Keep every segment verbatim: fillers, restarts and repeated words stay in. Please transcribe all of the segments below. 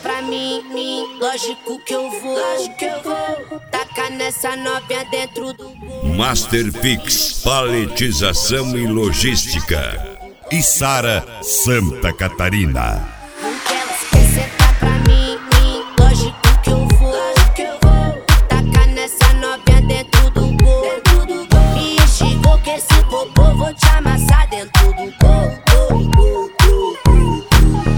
pra mim, mim, lógico que eu vou, lógico que eu vou tacar nessa novinha dentro do gol. Masterfix, paletização e logística. Içara, Santa Catarina. Porque elas querem sentar pra mim, mim, lógico que eu vou, lógico que eu vou tacar nessa novinha dentro do gol, dentro do gol. Me enxigou que esse popô vou te amassar dentro do gol, gol, gol, gol, gol.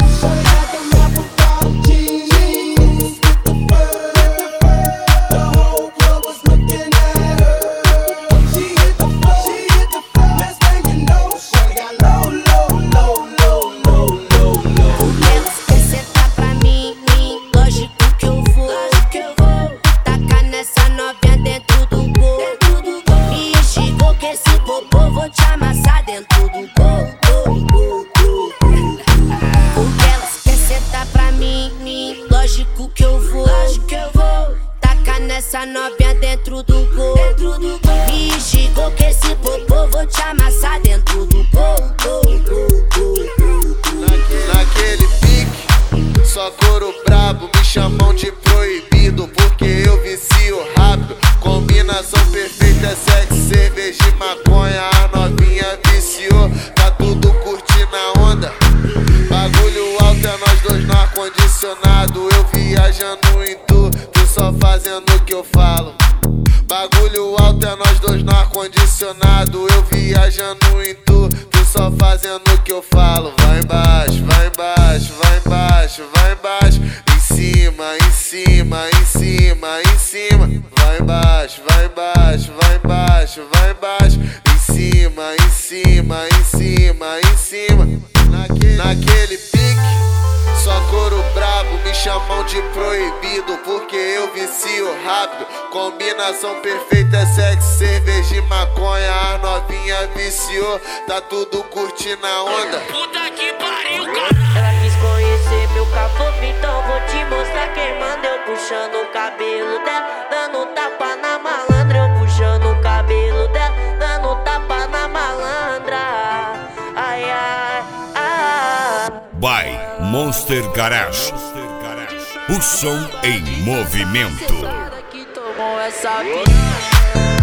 Essa novinha dentro do gol, dentro do gol. Me enxigou que esse popô vou te amassar dentro do gol, gol, gol, gol, gol. Naquele, naquele pique, só couro brabo, me chamam de proibido porque eu vicio rápido. Combinação perfeita é sexo, cerveja e maconha. A novinha viciou, tá tudo curtindo a onda. Bagulho alto é nós dois no ar-condicionado. Eu viajando em tu, tu só fazendo o que eu falo. Bagulho alto é nós dois no ar-condicionado. Eu viajando em tu, tu só fazendo o que eu falo. Vai embaixo, vai embaixo, vai embaixo, vai embaixo. Em cima, em cima, em cima, em cima. Vai embaixo, vai embaixo, vai embaixo, vai embaixo. Em cima, em cima, em cima, em cima. Naquele, naquele pique, só couro brabo, me chamam de proibido porque eu vicio rápido. Combinação perfeita é sexo, cerveja e maconha. A novinha viciou, tá tudo curtindo a onda. Puta que pariu, cara. Ela quis conhecer meu caboclo, então vou te mostrar quem manda. Eu puxando o cabelo dela, dando tapa na malandra. Eu puxando o cabelo dela, dando tapa na malandra. Ai, ai, ai. By Monster Garage. O som em movimento. Que tomou essa vida.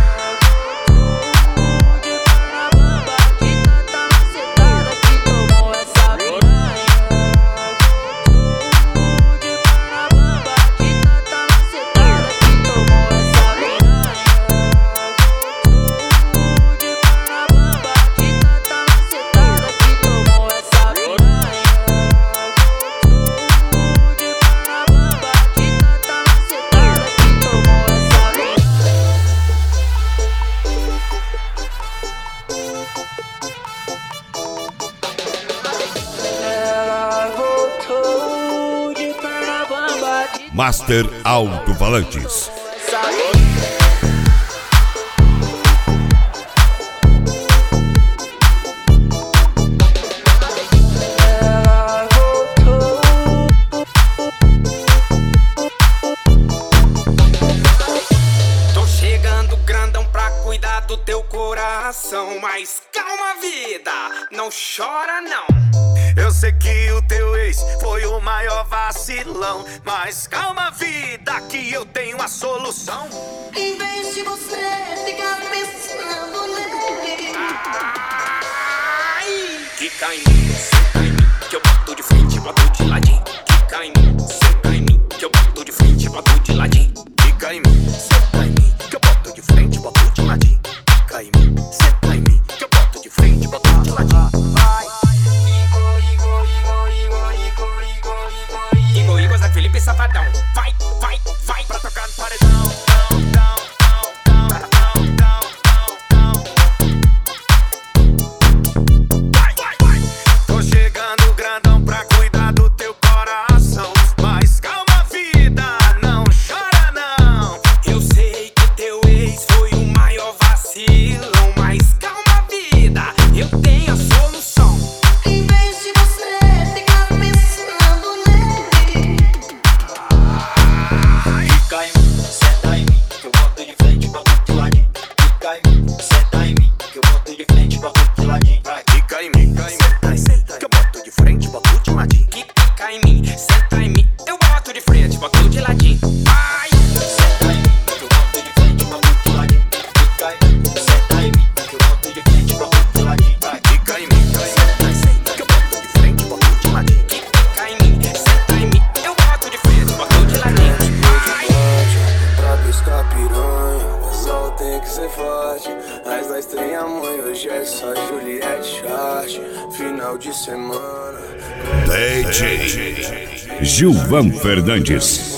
Master Alto-Falantes. Tô chegando grandão pra cuidar do teu coração. Mas calma, vida, não chora não. Eu sei que o teu ex foi o maior vacilão, mas calma, vida, que eu tenho a solução. Em vez de você ficar pensando nele, Ai, quica em mim, senta em mim, que eu boto de frente, boto de ladinho. Quica em mim, senta em mim, que eu boto de frente, boto de ladinho. Fica em mim, senta em mim, que eu boto de frente, boto de ladinho. Fica em mim, senta em mim, que eu boto de frente, boto de ladinho. Vai. Igor, Igor, Zé Felipe, safadão. Vai, vai, vai pra tocar no paredão. Vai, vai, vai. Tô chegando grandão pra cuidar do teu coração, mas calma, vida, não chora não. Eu sei que teu ex foi o maior vacilão, mas calma, vida, eu tenho a solução. em vez de você ficar pensando nele, Fica em mim, senta em mim, que eu boto de frente, boto de ladinho. Fica em mim, senta em mim, que eu boto de frente, boto de ladinho. Fica em mim, senta em mim, que eu boto de frente, boto de ladinho. Fica em mim, senta em mim, eu boto de ladinho. Vai! Senta em mim, que eu boto de frente, boto de ladinho. Fica em mim. Senta em mim, que eu boto de frente, boto de ladinho. Vai! Fica em mim, senta, senta, que eu boto de frente, boto de ladinho. Fica em mim, senta em mim, eu boto de frente, boto de ladinho. Vai! Pra pescar piranha, o sol tem que ser forte. As da estreia mãe, hoje é só Juliette Chart. Final de semana D J Gilvan Fernandes.